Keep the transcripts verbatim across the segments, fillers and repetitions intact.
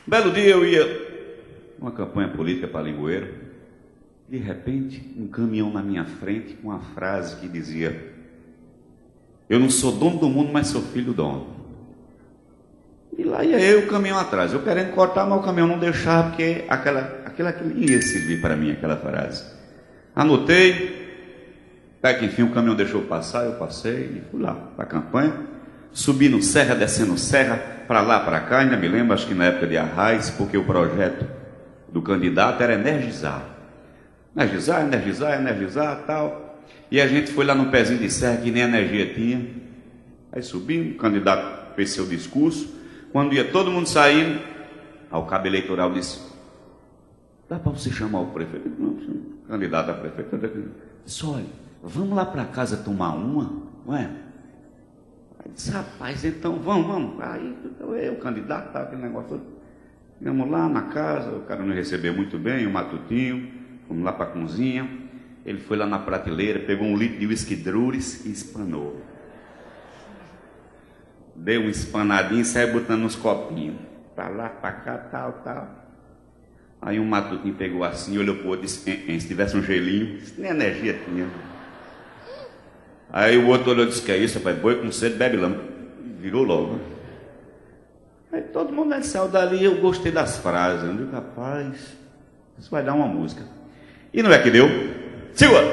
Um belo dia eu ia numa campanha política para Limoeiro. De repente, um caminhão na minha frente com uma frase que dizia: eu não sou dono do mundo, mas sou filho do dono. E lá ia eu, o caminhão atrás, eu querendo cortar, mas o caminhão não deixava, porque aquela, aquela, aquela ia servir para mim, aquela frase. Anotei, até que enfim o caminhão deixou passar, eu passei e fui lá para a campanha, subindo serra, descendo serra, para lá, para cá, ainda me lembro, acho que na época de Arraiz, porque o projeto do candidato era energizar. Energizar, energizar, energizar, tal. E a gente foi lá no pezinho de serra, que nem energia tinha. Aí subimos, o candidato fez seu discurso. Quando ia todo mundo saindo, o cabo eleitoral disse: dá para você chamar o prefeito? Não, candidato a prefeito. Disse: olha, vamos lá para casa tomar uma, não é? Aí disse: rapaz, então vamos, vamos. Aí eu, o candidato, tá, aquele negócio todo. Chegamos lá na casa, o cara nos recebeu muito bem, o Matutinho. Fomos lá para a cozinha. Ele foi lá na prateleira, pegou um litro de whisky Drures e espanou. Deu um espanadinho e saiu botando nos copinhos. Para lá, para cá, tal, tal. Aí um Matutinho pegou assim, olhou para o outro e disse: se tivesse um gelinho, nem energia tinha. Aí o outro olhou e disse: que é isso, rapaz? Boi com sede, bebe lama. Virou logo. Aí todo mundo saiu dali, eu gostei das frases. Eu digo: rapaz, isso vai dar uma música. E não é que deu? Segura!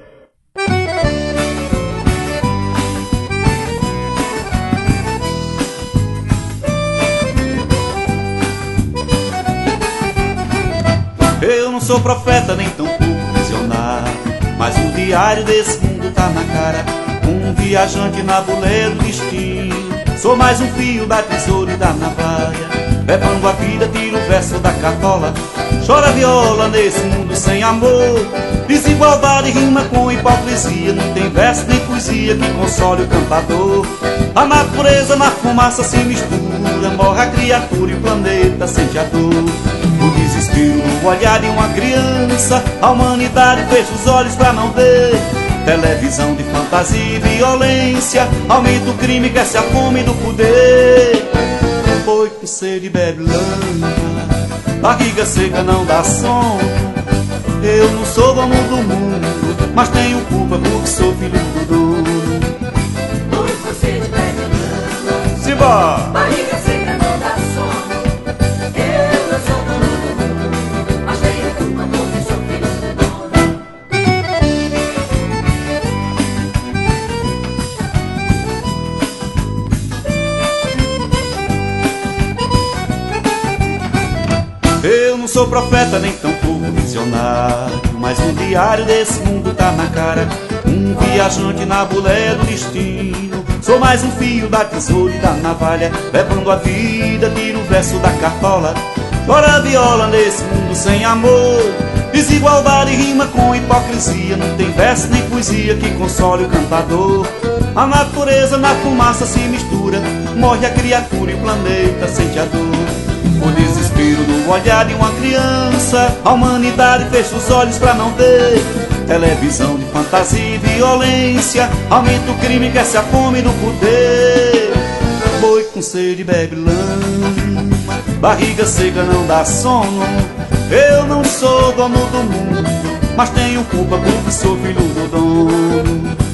Eu não sou profeta nem tão pouco visionário, mas o diário desse mundo tá na cara. Um viajante na boleia do destino. Sou mais um fio da tesoura e da navalha. Levando a vida, tiro o verso da cartola. Chora viola nesse mundo sem amor. Desigualdade rima com hipocrisia. Não tem verso nem poesia que console o cantador. A natureza na fumaça se mistura. Morre a criatura e o planeta sente a dor. O desespero no olhar de uma criança. A humanidade fecha os olhos pra não ver. Televisão de fantasia e violência. Aumenta o crime, cresce a fome do poder. Boi com sede bebe lama. Barriga seca não dá sono. Eu não sou dono do mundo, mas tenho culpa porque sou filho do dono. Boi com sede bebe lama. Simbora! Barriga seca não dá sono. Eu não sou dono do mundo, mas tenho culpa porque sou filho do dono. Eu não sou profeta nem tão pouco visionário, mas um diário desse mundo tá na cara. Um viajante na boleia do destino. Sou mais um fio da tesoura e da navalha. Levando a vida, tiro o verso da cartola. Chora a viola nesse mundo sem amor. Desigualdade rima com hipocrisia. Não tem verso nem poesia que console o cantador. A natureza na fumaça se mistura. Morre a criatura e o planeta sente a dor. O desespero no olhar de uma criança. A humanidade fecha os olhos pra não ver. Televisão de fantasia e violência. Aumenta o crime, cresce a fome do poder. Boi com sede bebe lama. Barriga seca não dá sono. Eu não sou dono do mundo, mas tenho culpa porque sou filho do dono.